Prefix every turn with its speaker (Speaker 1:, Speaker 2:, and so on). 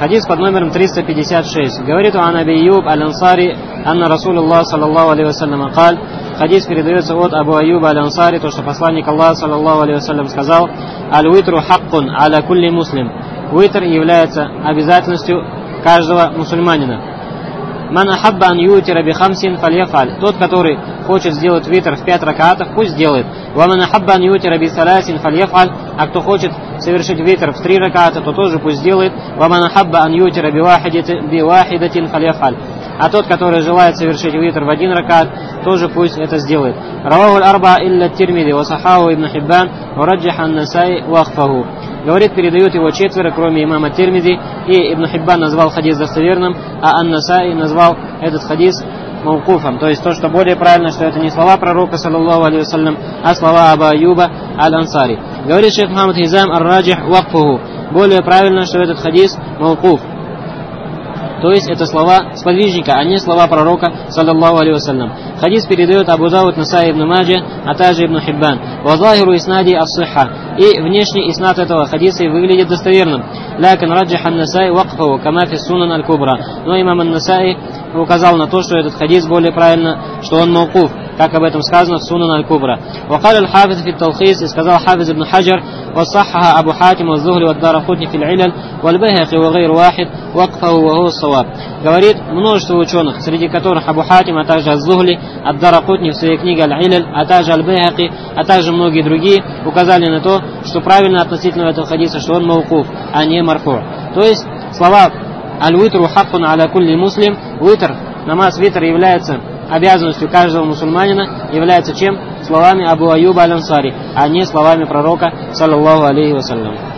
Speaker 1: Хадис под номером 356. Говорит Ан Аби Айюб аль-Ансари, анна Расулуллах саллаллаху алейхи вассалям каль. Хадис передается от Абу Айюба аль-Ансари, то, что посланник Аллаха саллаллаху алейхи вассалям сказал: аль-витру хаккун аля кулли муслим. Витр является обязательностью каждого мусульманина. Ман ахабба ан ютира би хамсин фальяфаль. Тот, который хочет сделать витр в 5 ракаатов, пусть сделает. Ва ман ахабба ан ютира би саласин фальяфаль. А кто хочет совершить витр в 3 ракаата, то тоже пусть сделает. Ва ман ахабба ан ютира би вахидатин фальяфаль. А тот, который желает совершить витр в 1 ракаат, тоже пусть это сделает. Раваху аль-арба илля Тирмизи ва сахаху ибн Хиббан ва раджаха ан-Насаи вахфаху. Говорит, передают его 4, кроме имама Тирмизи, и Ибн Хиббан назвал хадис достоверным, а Ан-Насаи назвал этот хадис маукуфом. То есть то, что более правильно, что это не слова пророка, саллаллаху алейхи вассалям, а слова Абу Айюба аль-Ансари. Говорит шейх Мухаммад Хизам ар-раджих вакфуху. Более правильно, что этот хадис маукуф. То есть это слова сподвижника, а не слова пророка, саллаллаху алейхи вассалям. Хадис передает Абу Дауд, Насаи ибн Маджа, а также Ибн Хиббан. Вазахиру иснади ас-сихха. И внешний иснад этого хадиса выглядит достоверным. Лякин раджиха ан-Насаи вакфаху, кама фи сунан аль-кубра. Но имам ан-Насаи указал на то, что этот хадис более правильно, что он маукуф, как об этом сказано в Сунан аль-Кубра. Вакал аль-Хафиз фи ат-Талхис, и сказал Хафиз ибн Хаджар, вассахха Абу Хатим ва-Зухри ва-Даракутни фи аль-Иляль, валь-Байхақи ва гайр вахид, вакфаху ва хуа ас-саваб. Говорит множество ученых, среди которых Абу Хатим, а также Аз-Зухли, ад-Даракутни в своей книге аль-Иляль, а также аль-Байхақи, а также многие другие указали на то, что правильно относительно этого хадиса, что он маукуф, а не марфу. То есть слова аль-витру хаккун аля кулли муслим, витр, намаз витр является обязанностью каждого мусульманина, является чем? Словами Абу Айюба аль-Ансари, а не словами пророка, саллаллаху алейхи вассалям.